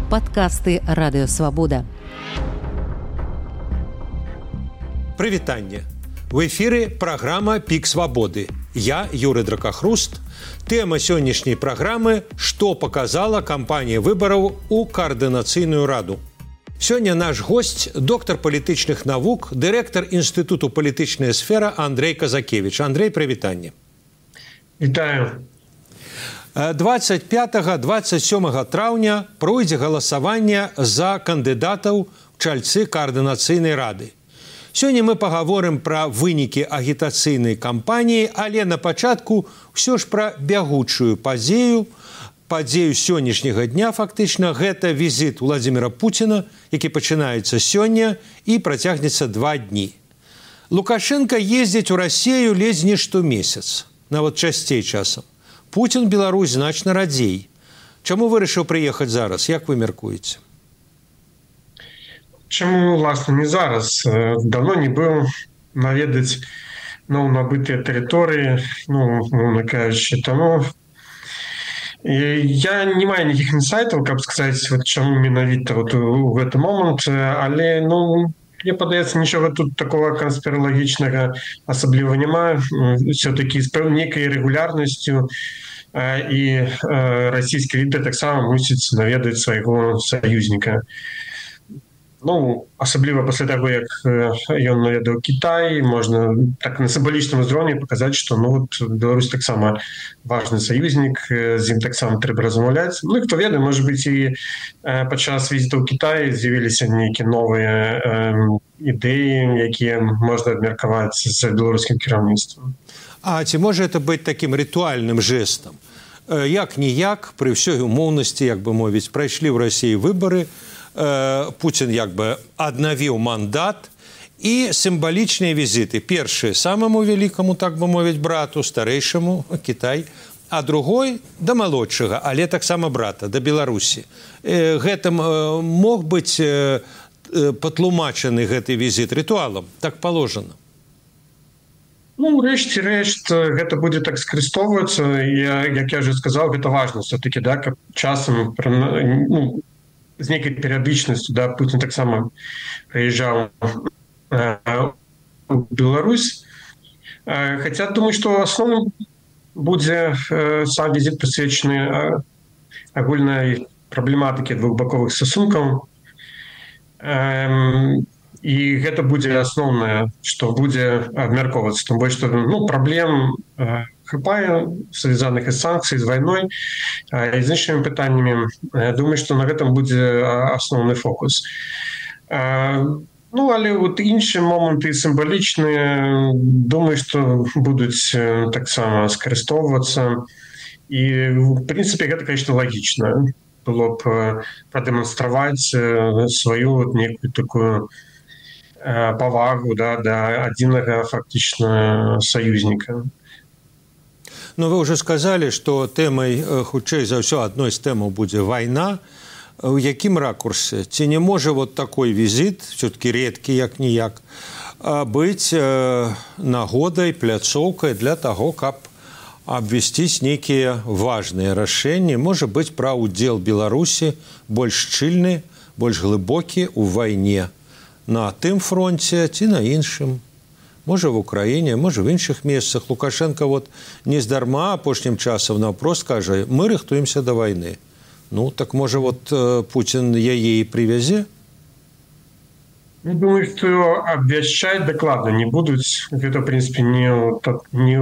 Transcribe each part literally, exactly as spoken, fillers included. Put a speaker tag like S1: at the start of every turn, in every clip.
S1: Падкасты Радыёвабода.
S2: Прывітанне. В эфіры праграма «Пік свабоды». Я, Юрый Дракахруст. Тэма сённяшняй праграмы «Што паказала кампанія выбараў у каардынацыйную раду». Сёння наш госць, доктар палітычных навук, дырэктар Інстытуту палітычная сфера Андрэй Казакевіч. Андрэй, прывітанне.
S3: Вітаю.
S2: дваццаць пятага - дваццаць сёмага траўня пройдзе галасаванне за кандыдатаў у чальцы каардынацыйнай рады. Сёння мы пагаворым пра вынікі агітацыйнай кампаніі, але на пачатку ўсё ж пра бягучую падзею. Падзею сённяшняга дня фактычна гэта візіт Владзіміра Пуціна, які пачынаецца сёння і працягнецца два дні. Лукашенка ездзіць у Расію ледзь не штомесяц, нават часцей часам. Пуцін Беларусь значна радзей. Чаму вырашыў прыехаць зараз? Як вы мяркуеце?
S3: Чаму, власна, не зараз? Давно не быў наведаць ну, набытыя тэрыторыі, ну, умоўна кажучы, таму я не маю ніякіх інсайтаў, каб сказаць, вот, чаму менавіта вот у гэты момант, але, ну, мне падаецца, нічога тут такого канспіралагічнага асабліва няма. Все-таки з нейкай рэгулярнасцю і расійскі лідар таксама мусіць наведаць свайго саюзніка. Ну, асабліва пасля таго, як ён наведаў Кітай, можна так на сімвалічным узроўні паказаць, што ну, вот, Беларусь таксама важны саюзнік, з ім таксама трэба размаўляць. Ну, і хто ведае, можа быць, і падчас візіту ў Кітай з'явіліся нейкія новыя ідэі, якія можна абмеркаваць з беларускім кіраўніцтвам.
S2: А ці можа это быць такім рытуальным жэстам? Як-ніяк, пры ўсёй умоўнасці, як бы мовіць, прайшлі ў Расіі выбары, Пуцін як бы аднавіў мандат і сімвалічныя візіты. Першы самаму вялікаму, так бы мовіць, брату, старэйшаму, Кітай, а другой да малодшага, але таксама брата, да Беларусі. Гэтым мог быць патлумачаны гэты візіт рытуалам, так паложана.
S3: Ну, рэшце рэшт, гэта будзе так скарыстоўвацца. Як я вже сказаў, гэта важна все-таки, да, каб часам ну, з нейкай перыядычнасцю, да, Пуцін таксама прыязджаў у Беларусь. Хаця, думаю, што асноўным будзе сам візіт прысвечаны агульнай праблематыкі двухбаковых стасункаў. І гэта будзе асноўнае, што будзе абмяркоўвацца. Тым больш, што ну, праблем хапае, звязаных з санкцыяй, з вайной і з іншымі пытаннямі. Думаю, што на гэтым будзе асноўны фокус. Ну, але вот іншыя моманты сімвалічныя, думаю, што будуць таксама скарыстоўвацца. І, в прынцыпе, гэта, конечно, лагічна. Было б прадэманстраваць сваю вот некую такую павагу, да, да адзінага фактычна саюзніка.
S2: Ну, вы ўжо сказалі, што тэмай, хутчэй за ўсё, адной з тэмаў будзе вайна. У якім ракурсе? Ці не можа вот такой візіт, все-таки рэдкі як-ніяк, быць нагодай, пляцоўкай для таго, каб абвясціць нейкія важныя рашэнні, можа быць, пра ўдзел Беларусі больш шчыльны, больш глыбокі ў вайне на тым фронце ці на іншым. Можа, в Украіне, можа, в іншых месцах. Лукашенко вот нездарма апошнім часам наўпрост кажа, мы рыхтуемся да вайны. Ну, так можа, вот Пуцін яе і прывязе?
S3: Думаю, што абвяшчаць дакладна не будуць. Гэта, в прынцыпе, не, не,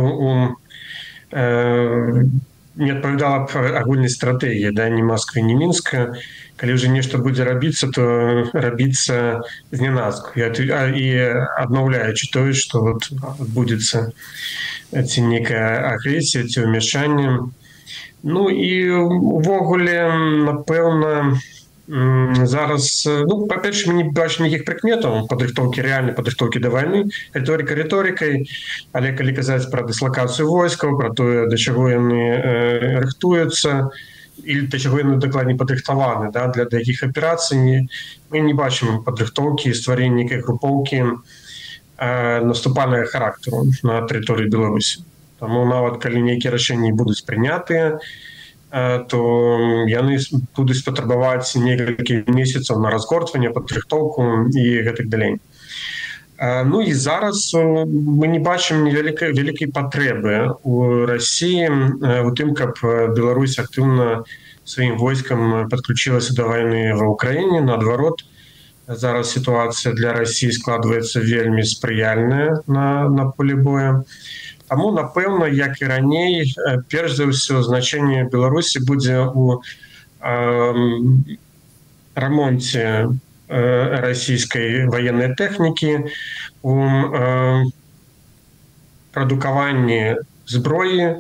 S3: э, не адпавядала б агульнай стратэгіі, да, ні Москвы, ні Мінска. Калі ўжо нешта будзе рабіцца, то рабіцца знянацку і аднаўляючы тое, што вот адбудзецца ці нейкая агрэсія, ці ўмяшанне. Ну і увогуле, напэўна, зараз, ну, па-перше, мы не бачым ніякіх прыкметаў падрыхтоўкі, рэальнай падрыхтоўкі да вайны, рыторыка рыторыкай, але калі казаць пра дыслакацыю войскаў, пра тое, да чаго яны рыхтуюцца, или да чаго яны дакладней падрыхтаваны, да, для якіх аперацый, мы не бачым падрыхтоўкі, стварэння нейкай групоўкі э, наступальнага характару на тэрыторыі Беларусі. Таму нават калі нейкія рашэнні будуць прынятыя, то яны будуць патрабаваць некалькі месяцаў на разгортванне, падрыхтоўку і гэтак далей. Ну і зараз мы не бачым невялікай вялікай патрэбы у Расіі у тым, каб Беларусь актыўна сваім войскам падключылася да вайны ва ўкраіне. Наадварот, зараз сітуацыя для Расіі складваецца вельмі спрыяльная на, на полі боя. Таму, напэўна, як і раней, перш за ўсё значэнне Беларусі будзе ў э, рамонце расійскай ваеннай тэхнікі, у э, прадукаванні зброі, э,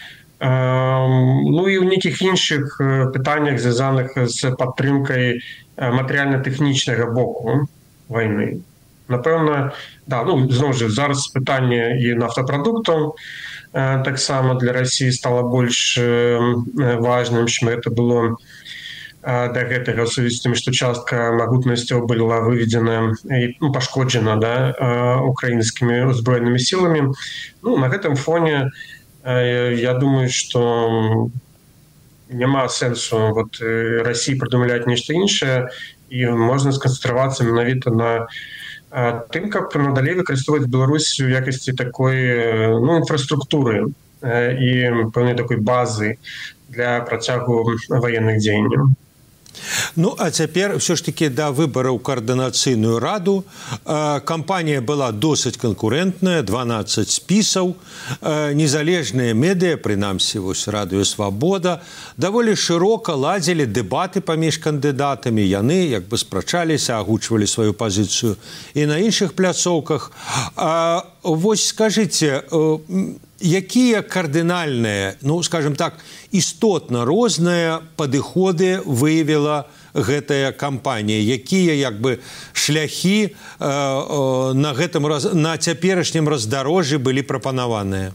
S3: ну і ў нейкіх іншых пытаннях, звязаных з падтрымкай матэрыяльна-тэхнічнага боку вайны. Напэўна, да, ну, зноў жа, зараз пытанне і нафтапрадуктаў э, таксама для Расіі стала больш э, важным, чым гэта было да гэтага, у сувязі з тым, што частка магутнасцяў была выведзена і ну, пашкоджана да, украінскімі узброенымі сіламі. Ну, на гэтым фоне я думаю, што няма сэнсу вот, Расіі прыдумляць нешта іншае, і можна сканцэнтравацца менавіта на тым, каб надалей выкарыстоўваць Беларусь у якасці такой ну, інфраструктуры і пэўнай такой базы для працягу ваенных дзеянняў.
S2: Ну, а цяпер ўсё ж такі да выбараў каардынацыйную раду. Кампанія была досыць канкурэнтная, дванаццаць спісаў. Незалежныя медыа, прынамсі, вось Радыё Свабода, даволі шырока ладзілі дэбаты паміж кандыдатамі. Яны як бы спрачаліся, агучвалі сваю пазіцыю і на іншых пляцоўках. А, вось скажыце, якія кардынальныя, ну, скажем так, істотна розныя падыходы выявіла гэтая кампанія? Якія як бы шляхі э, э, на гэтым на цяперашнім раздарожжы былі прапанаваныя?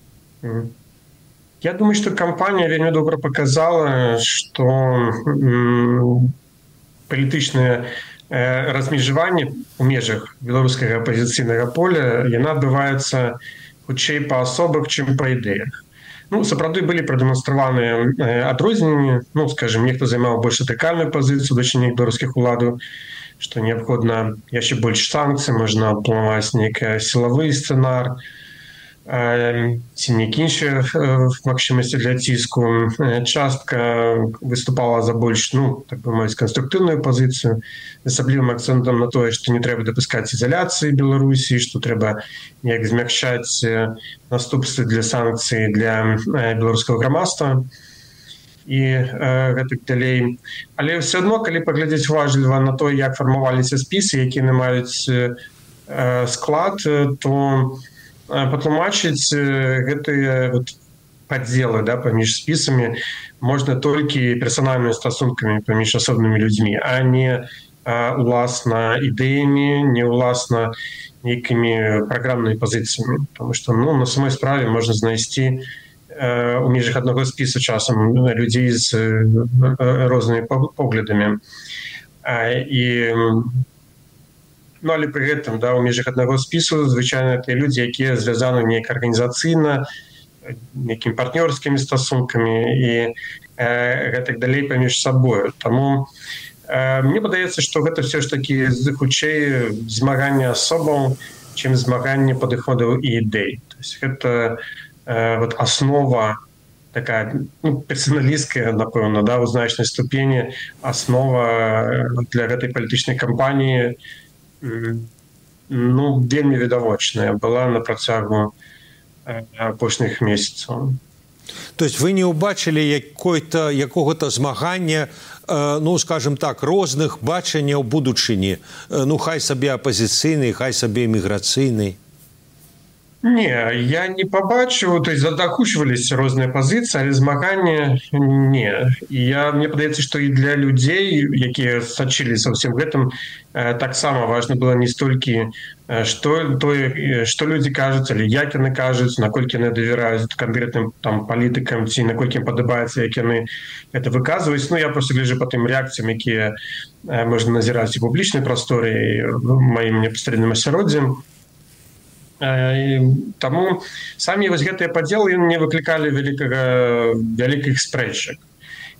S3: Я думаю, што кампанія вельмі добра паказала, што палітычнае размежаванне ў межах беларускага апазіцыйнага поля яна адбываецца хутчэй па асобах, чым па ідэях. Ну, сапраўды былі прадэманстраваныя адрозненні. Ну, скажем, нехта займаў больш радыкальную пазіцыю дачынення беларускіх уладаў, што неабходна яшчэ больш санкцый, можна планаваць нейкі сілавы сцэнар, ці нейкі іншыя магчымасці для ціску. Частка выступала за больш, ну, так бы мовіць, канструктыўную пазіцыю, з асаблівым акцэнтам на тое, што не трэба дапускаць ізаляцыі Беларусі, што трэба неяк змякчаць наступствы для санкцый для беларускага грамадства і гэтак далей. Але ўсё адно, калі паглядзець уважліва на то, як фармаваліся спісы, якія не маюць склад, то патлумачыць гэтыя вот падзелы да, паміж спісамі можна толькі персанальнымі стасункамі паміж асобнымі людзьмі, а не а, уласна ідэямі, не уласна нейкімі праграмнымі пазіцыямі. Таму што ну, на самой справе можна знайсці э, у межах аднаго спісу часам людзей з э, рознымі поглядамі. А, і Ну, але пры гэтым, да, у межах аднаго спісу, звычайна, тыя людзі, якія звязаны неяк арганізацыйна, нейкімі партнёрскімі стасункамі і э, гэтак далей паміж сабою. Таму э, мне падаецца, што гэта ўсё ж такі хутчэй змаганне асобаў, чым змаганне падыходаў і ідэй. То есть гэта э, вот аснова такая ну, персаналісткая, напэўна, да, у значнай ступені аснова для гэтай палітычнай кампаніі ну, вельмі відавочная была на працягу апошніх месяцаў.
S2: То есть вы не ўбачылі якой-то якога-то змагання, ну, скажем так, розных бачанняў будучыні, ну, хай сабе апазіцыйнай, хай сабе эміграцыйнай?
S3: Не, я не побачу, то есть задакучваліся розныя пазіцыі, але змагання не. І я, мне падаецца, што і для людзей, якія сачыліся ўсім гэтым, таксама важна было не столькі, што, тое, што людзі кажуць, але як яны кажуць, наколькі яны давяраюць канкрэтным там, палітыкам, ці наколькі ім падабаецца, як яны гэта выказваюць. Ну, я проста гляджу па тым рэакцыям, якія можна назіраць у публічнай прасторы, в маім непасрэдным асяроддзі. Таму самі вось гэтыя падзелы не выклікалі вялікага, вялікіх спрэчак.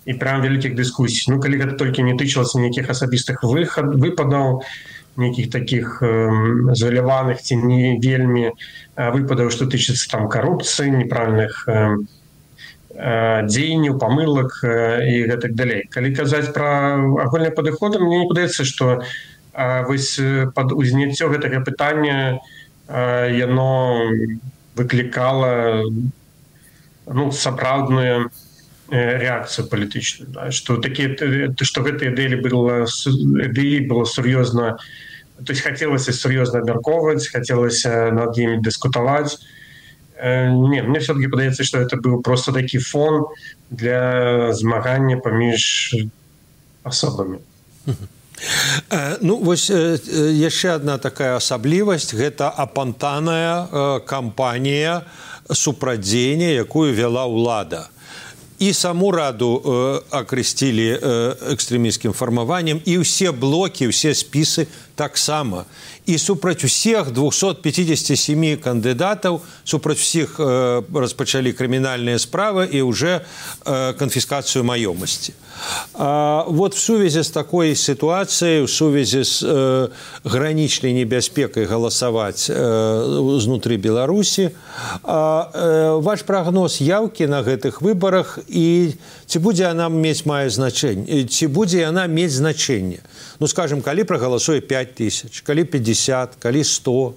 S3: і прям вялікіх дыскусій. Ну калі гэта толькі не тычылася нейкіх асабістых выхад выпадаў, нейкіх такіх э, зваляваных ці не вельмі э, выпадаў, што тычыцца там карупцыі, неправільных э, э, дзеянняў, памылак э, і гэтак далей. Калі казаць пра агульныя падыходы, мне не падаецца, што э, вось пад узняццё гэтага пытання э, яно выклікала ну, сапраўдную реакцию палітычную, да, что такие, что в этой идее было, идеи было серьезно, то есть хотелось серьезно обмерковывать, хотелось над ними дискутовать. Не, мне все-таки подается, что это был просто такой фон для змагання поміж особами.
S2: Ну, вось яшчэ одна такая асаблівасць, гэта апантаная кампанія супрадзення, якую вяла ўлада. І саму раду э, акрэсцілі э, экстрэмісцкім фармаваннем, і ўсе блокі, ўсе спісы таксама. І супраць усіх двухсот пятидесяти семи кандыдатаў, супраць усіх э, распачалі крымінальныя справы і ўжо э, канфіскацыю маёмасці. А вот в сувязі з такой сітуацыяй, у сувязі з э, гранічнай небяспекай галасаваць э, знутры Беларусі, э, э, ваш прагноз яўкі на гэтых выбарах і ці будзе яна мець мае значэнне, ці будзе яна мець значэнне? Ну, скажем, калі прагаласуе пять тысяч, калі пятьдесят, калі сто?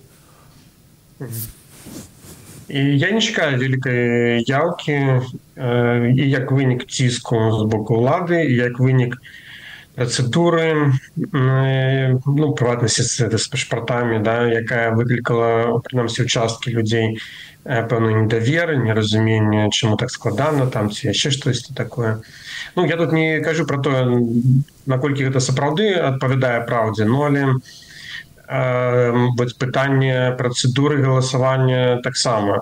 S3: І я не чекаю великої явки, і як винік ціску з боку влади, і як винік процедури, ну, приватності з пашпортами, да, яка викликала, принаймні, участки людей певної недовіри, нерозуміння, чому так складано, там, чи ще щось таке. Ну, я тут не кажу про те, наколькі це сапраўды відповідає правді, але вот питання процедури голосування так само.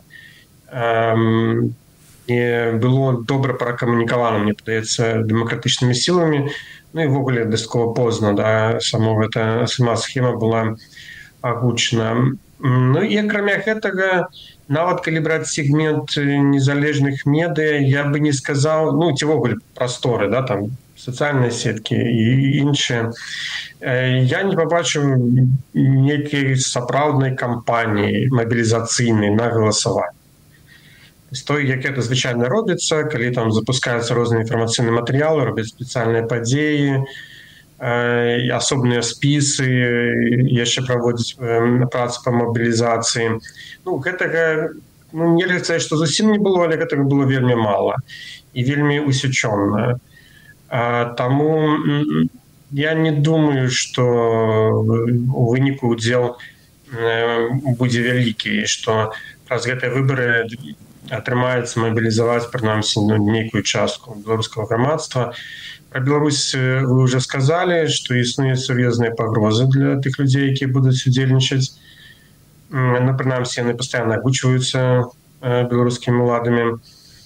S3: І було добре прокомуніковано, мені здається, демократичними силами. Ну і ввогуле досить поздно, да, сама, эта, сама схема була агучена. Ну і акрамя гэтага, нават калі браць сегмент незалежных медыа, я бы не сказаў, ну ці ввогуле прасторы, да, там социальные сетки и іншие, я не побачив некой сапраўднай кампании мобилизационной на голосование. З той, як это звичайно робиться, коли там запускаються різні інформаційні матеріали, роблять спеціальні події, особливі списи, ще проводять працю по мобілізації. Ну, гэтага, ну, нельга сказати, що зовсім не було, але гэтага було вельми мало і вельми усечено. Тому я не думаю, що у выніку удзел будзе вялікі, што праз гэтыя выбары атрымаецца мобілізаваць, прынамсі, ну, нейкую частку беларускага грамадства. Про Беларусь вы уже сказали, што існуюць сур'ёзныя пагрозы для тых людзей, якія будуць удзельнічаць. Ну, прынамсі, яны пастаянна агучваюцца беларускімі ўладамі.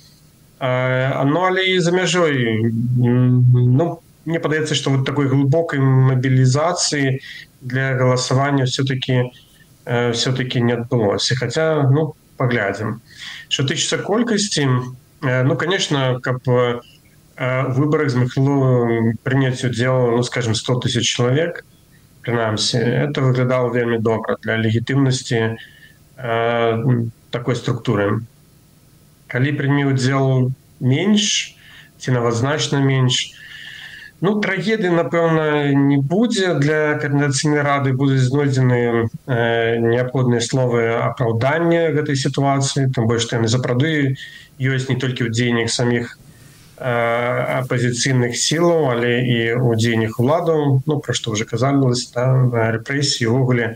S3: Ну, але і за мяжой, ну, мне падаецца, што вот такой глубокой мобилизации для голосования все-таки все-таки не адбылося. Хотя, ну, поглядим. Что тычыцца колькасці, ну, конечно, каб в выборах змагло принять удзел, ну, скажем, сто тысяч человек, принамсі, это выглядало вельмі добра для легитимности такой структуры. Калі прыме удзел менш, ці нават значна менш, ну, трагедыі, напэўна, не будзе. Для координацыйнай рады будуць знойдзены э, неабходныя словы апраўдання гэтай сітуацыі, тым больш, што яны сапраўды ёсць не толькі ў дзеяннях саміх э, апазіцыйных сілаў, але і ў дзеяннях уладаў, ну, пра што ўжо казалось, да, рэпрэсіі, увогуле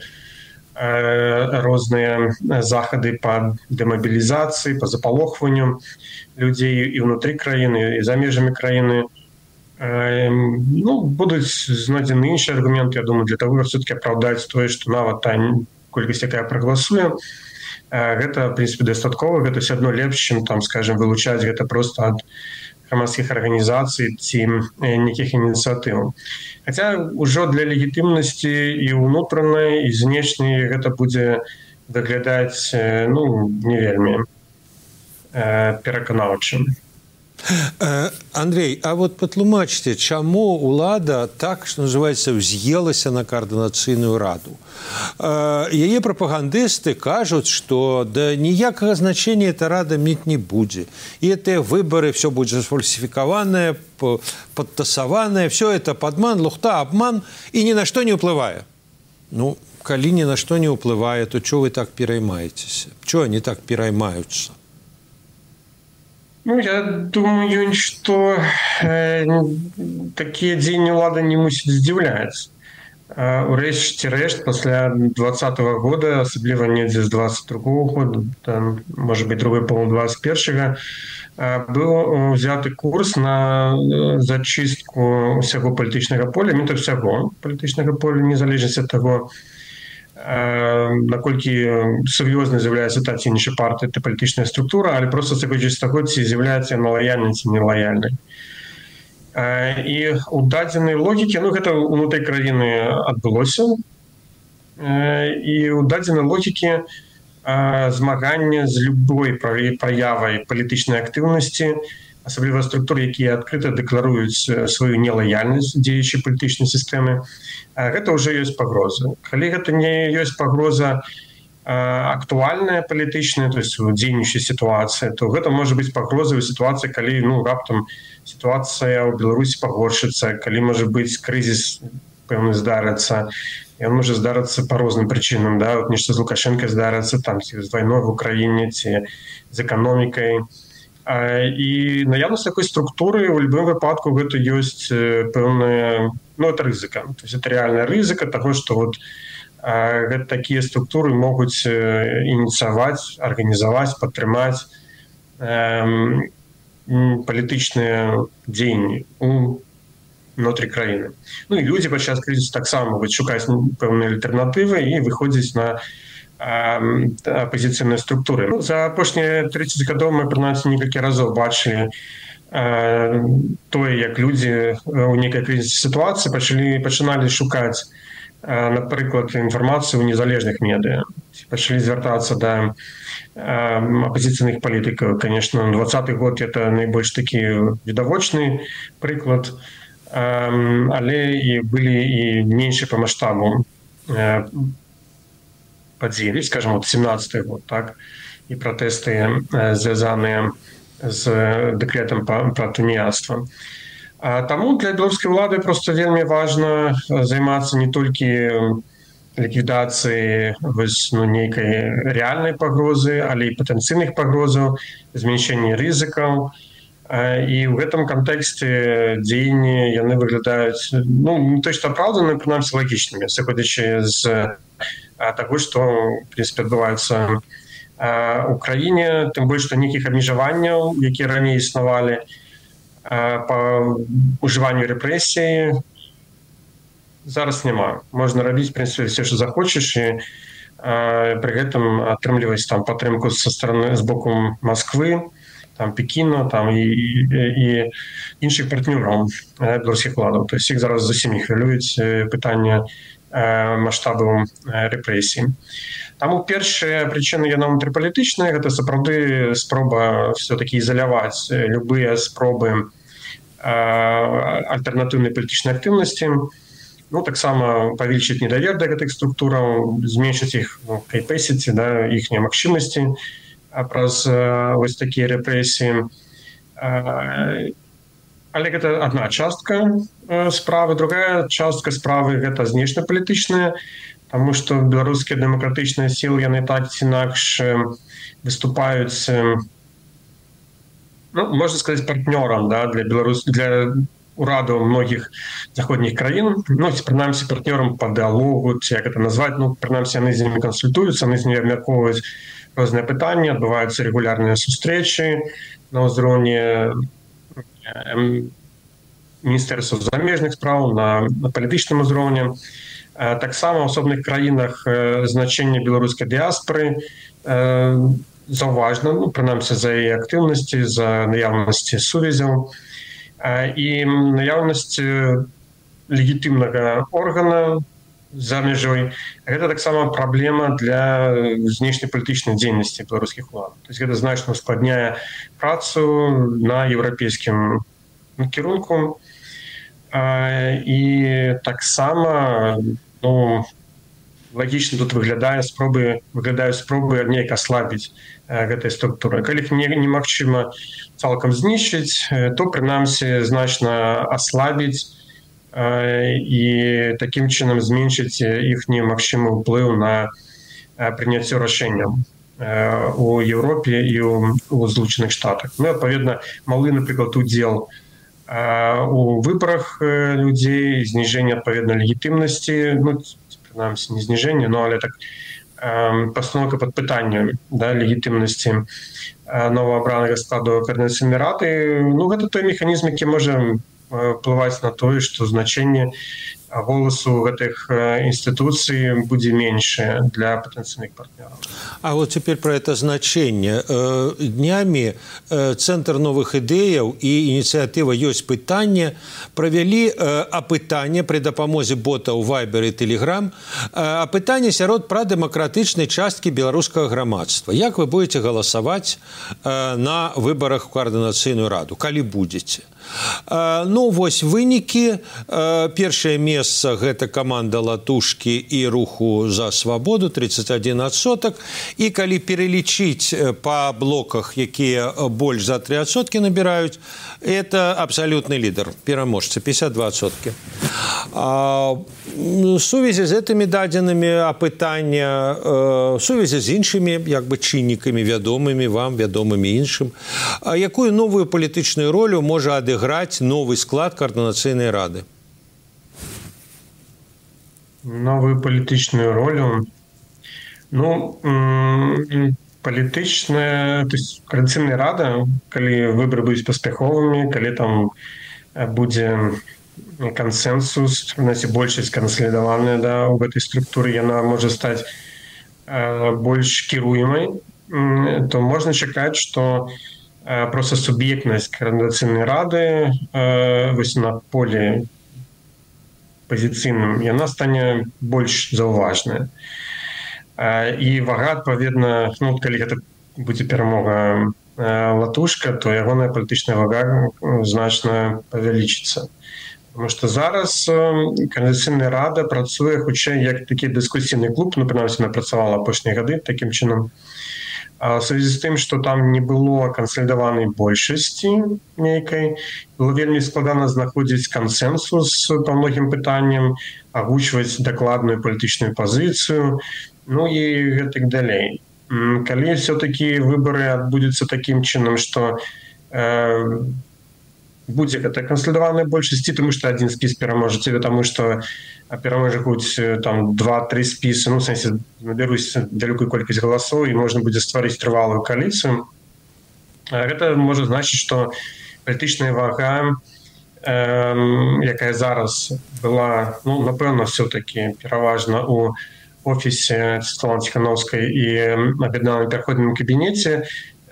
S3: розныя захады па дэмабілізацыі, па запалохванню людзей і ўнутры краіны, і за межамі краіны. Ну, будуць знойдзены іншыя аргументы, я думаю, для того, каб все-таки апраўдаць тое, што нават та колькасць, якая прагаласуе, гэта, в прынцыпе, дастаткова, гэта ўсё адно лепш, чым, там, скажем, вылучаць гэта проста ад грамадскіх арганізацый ці нейкіх ініцыятыў. Хаця ўжо для легітымнасці і ўнутранай, і знешняй гэта будзе выглядаць, ну, не вельмі пераканаўчым.
S2: Андрей, а вот патлумачце, чаму ўлада так, што называецца, ўз'елася на каардынацыйную раду? Яе прапагандысты кажуць, што да ніякага значення эта рада мець не будзе. І гэтыя выбары, все будзе сфальсіфікаванае, падтасаванае, все это падман, лухта, абман і ні на што не ўплывае. Ну, калі ні на што не ўплывае, то чого вы так пераймаецеся? Чого они так пераймаюцца?
S3: Ну, я думаю, что э, такие дзеянні ўлады не мусяць здзіўляць. Э, Урэшце рэшт, пасля двадцатого года, асабліва недзе з двадцать другого года, там, может быть, другой половины двадцать первого, э, быў узяты курс на зачыстку ўсяго палітычнага поля, не то ўсяго палітычнага поля, незалежнасць ад таго, наколькі сур'ёзна з'яўляецца та ці іншая партыя, та палітычная структура, але проста сыходзіць з таго, ці з'яўляецца яна лаяльнай ці нелаяльнай. І ў дадзенай логікі, ну гэта ўнутры краіны адбылося, і ў дадзенай логікі змагання з любой праявай палітычнай актыўнасці, асабліва структуры, якія адкрыта дэкларуюць сваю нелаяльнасць дзеючай палітычнай сістэмы, гэта ўжо ёсць пагроза. Калі гэта не ёсць пагроза актуальная палітычная, то есть дзейнічая сітуацыя, то гэта можа быць пагрозай у сітуацыі, калі ну, раптам сітуацыя ў Беларусі пагоршыцца, калі можа быць крызіс пэўны здарыцца, ён можа здарыцца па розным прычынам, да? Вот нешта з Лукашенко здарыцца, там, ці з вайной в Украіне, ці з эканомікай. І наявнасць такой структуры ў любым выпадку гэта ёсць пэўная, ну, это рызыка. То есть это реальная рызыка таго, што вот гэта такія структуры могуць ініцыяваць, арганізаваць, падтрымаць палітычныя дзеянні унутры краіны. Ну і людзі падчас крызісу таксама могуць шукаць пэўныя альтэрнатывы і выходзіць на апозіцыйныя структуры. Ну, за апошнія тридцать гадоў мы, прынамсі, некалькі разоў бачылі э, тое, як людзі ў нейкай крызіснай сітуацыі пачалі, пачыналі шукаць, э, напрыклад, інфармацыю ў незалежных медыа. Пачалі звяртацца да э, апозіцыйных палітыкаў. Конечно, двадцаты год это найбольш такі відавочны прыклад, э, але і былі і меншыя па маштабу э, падзеі, скажем, вот семнадцатый год, так, і пратэсты, звязаныя з дэкрэтам пра туніяцтва. Таму для беларускай улады проста вельмі важна займацца не толькі ліквідацыяй вось, ну, нейкай рэальнай пагрозы, але і патэнцыйных пагрозаў, змяншэння рызыкаў. І ў гэтым кантэксце дзеянні яны выглядаюць, ну, не то што апраўданымі, прынамсі лагічнымі, сыходзячы з таго, што, в прынцыпе, адбываецца ў краіне, тым больш, што нейкіх абмежаванняў, якія раней існавалі па ўжыванню рэпрэсіі, зараз няма. Можна рабіць, в прынцыпе, все, што захочаш, і пры гэтым атрымліваць там падтрымку са стороны, з боку Масквы, там Пекіна, там і, і, і іншых партнёраў беларускіх уладаў. То есть іх зараз зусім не хвилююць пытанне маштабу рэпрэсій. Таму першая прычына яна ўнутрыпалітычная, гэта сапраўды спроба все-таки ізаляваць любыя спробы альтэрнатыўнай палітычнай актыўнасці, ну, таксама павялічыць недавер да гэтых структураў, зменшыць іх, ну, капэсіці, да, іхнія магчымасці праз вось такія рэпрэсіі. Але гэта адна частка справы. Другая частка справы гэта знешнепалітычная, таму што беларускія дэмакратычныя сілы, яны так ці інакш выступаюць, ну, можна сказаць, партнёрам, да, для Беларус... для урадаў многіх заходніх краін, ну, ці, прынамсі, партнёрам па дыалогу, ці як гэта назваць, ну, прынамсі, яны з імі кансультуюцца, яны з імі абмяркоўваюць розныя пытанні, адбываюцца рэгулярныя сустрэчы на ўзроўні Міністэрства замежных спраў, на, на палітычным узроўні. Таксама ў асобных краінах значэнне беларускай дыяспоры заўважна, ну, прынамсі, за яе актыўнасці, за наяўнасці сувязяў і наяўнасць легітымнага органа, за мяжой. Гэта таксама праблема для знешнепалітычнай дзейнасці беларускіх улад. То есть гэта значна ускладняе працу на еўрапейскім кірунку. І таксама, ну, лагічна тут выглядае спробы выглядаюць спробы неяк аслабіць гэтай структуры. Калі іх немагчыма цалкам знішчыць, то прынамсі значна аслабіць і такім чынам зменшыць іхні магчымы ўплыў на прыняцце рашэнняў у Еўропе і ў Злучаных Штатах. Ну, адпаведна, малы, напрыклад, удзел у выбарах людзей, зніжэнне адпаведна легітымнасці, ну, прынамсі, не зніжэнне, но але так пастановка пад пытаннем, да, легітымнасці новаабранага складу Координацыйнай рады. Ну, гэта той механізм, які можа ўплываць на тое, што значэнне голасу гэтых інстытуцый будзе меншае для патэнцыйных партнёраў.
S2: А вот теперь про это значение. Днями Центр новых ідэяў і ініцыятыва «Ёсць пытанне» правялі апытанне пры дапамозе ботаў Viber і Telegram, апытанне сярод прадэмакратычнай часткі беларускага грамадства. Як вы будете галасаваць на выбарах у Координацыйную раду, калі будзеце? Ну, вось вынікі. Першае месца – гэта каманда Латушкі і Руху за свабоду, тридцать один адсотак. І калі пералічыць па блоках, якія больш за три адсоткі набіраюць, это абсалютны лідар, пераможца, пятьдесят два адсоткі. В сувязі з гэтымі дадзенымі апытання, в сувязі з іншымі як бы чыннікамі, вядомымі вам, вядомымі іншым, якую новую палітычную ролю можа адыграць новы склад Координацыйнай рады?
S3: Новую палітычную ролю? Ну, палітычная, то есть Координацыйная рада, калі выборы будуць паспяховымі, калі там будзе кансенсус, большасць кансалідаваная, да, у гэтай структуры, яна можа стаць больш кіруемай, то можна чакаць, што просто суб'ектнасць Координацыйнай рады вось на поле пазіцыйным, яна стане больш заўважная. І вага, адпаведна, ну, калі гэта будзе перамога Латушка, то ягоная палітычная вага значна павялічыцца. Потому што зараз Координацыйная рада працуе хутчэй як такі дыскусійны клуб, ну, прынамсі, она працавала апошнія гады такім чынам. В связи з тым, што там не было кансалідаванай большасці нейкай, было вельмі складана знаходзіць кансенсус па многім пытанням, агучваць дакладную палітычную пазіцыю, ну і гэтак далей. Калі все-таки выборы адбудуцца такім чынам, што э, будзе гэта кансалідаваная большасці, тому што адзін спіс пераможа, ці таму што пераможа хоць там два-тры спісы, ну, в сэнсе, набяруць вялікую колькасць галасоў і можна будзе стварыць трывалую кааліцыю. Гэта можа значыць, што палітычная вага, э, якая зараз была, ну, напэўна, все-таки пераважна у офісе Святланы Ціхановскай і аб'яднаным пераходным кабінеце,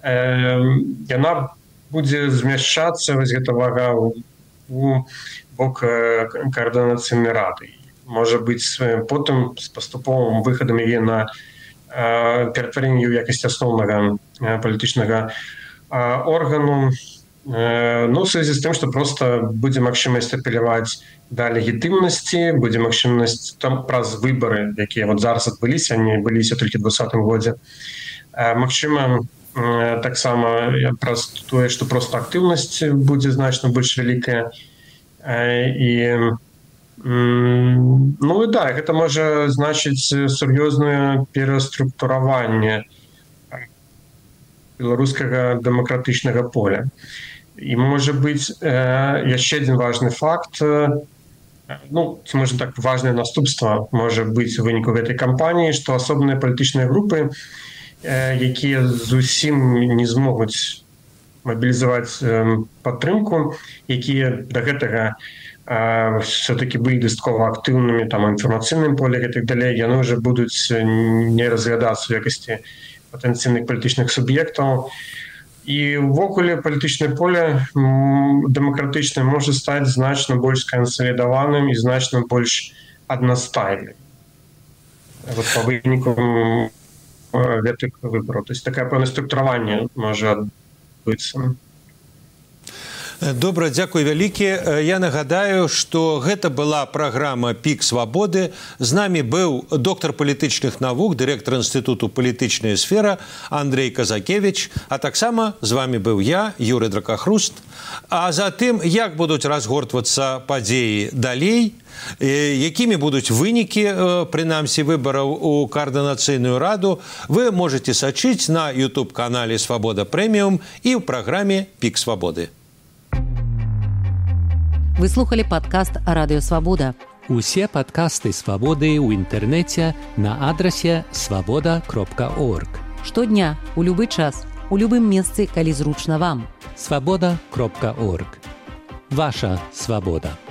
S3: яна будзе змяшчацца, вось гэта вага у бок Координацыйнай рады. Можа быць, потым з паступовым выхадам яе на ператварэнне ў якасці асноўнага палітычнага органу. Ну, в связи з тым, што проста будзе магчымасць апеляваць да легітымнасці, будзе магчымасць там праз выбары, якія вот зараз адбыліся, они быліся толькі ў двадцатым годзе. Магчыма, таксама праз тое, што проста актыўнасць будзе значна больш вялікая. І, ну і да, гэта можа значыць сур'ёзнае пераструктураванне беларускага дэмакратычнага поля. І можа быць яшчэ адзін важны факт, ну, можна так, важнае наступства можа быць у выніку гэтай кампаніі, што асобныя палітычныя групы, якія зусім не змогуць мабілізаваць падтрымку, якія да гэтага все-таки былі дастаткова актыўнымі там у інфармацыйным поле і так далей, яны ўжо будуць не разглядацца ў якасці патэнцыйных палітычных суб'ектаў. І ўвогуле палітычнае поле дэмакратычнае можа стаць значна больш кансалідаваным і значна больш аднастайным. вот по вынікам гэтых выбораў. То есть такое пэўнае структураванне можа адбыцца.
S2: Добра, дзякуй вялікі. Я нагадаю, што гэта была праграма «Пік свабоды». З намі быў доктар палітычных навук, дырэктар Інстытуту палітычная сфера Андрэй Казакевіч, а таксама з вамі быў я, Юрый Дракахруст. А затым, як будуць разгортвацца падзеі далей, якімі будуць вынікі, прынамсі, выбараў у каардынацыйную раду, вы можете сачыць на ютуб-канале «Свабода Прэміум» і ў праграме «Пік свабоды».
S1: Вы слухали падкаст «Радыё Свабода».
S4: Усе падкасты «Свабоды» ў інтэрнэце на адрасе свабода кропка орг.
S1: Штодня, у любы час, у любым месцы, калі зручна вам.
S4: свабода кропка орг. Ваша свабода.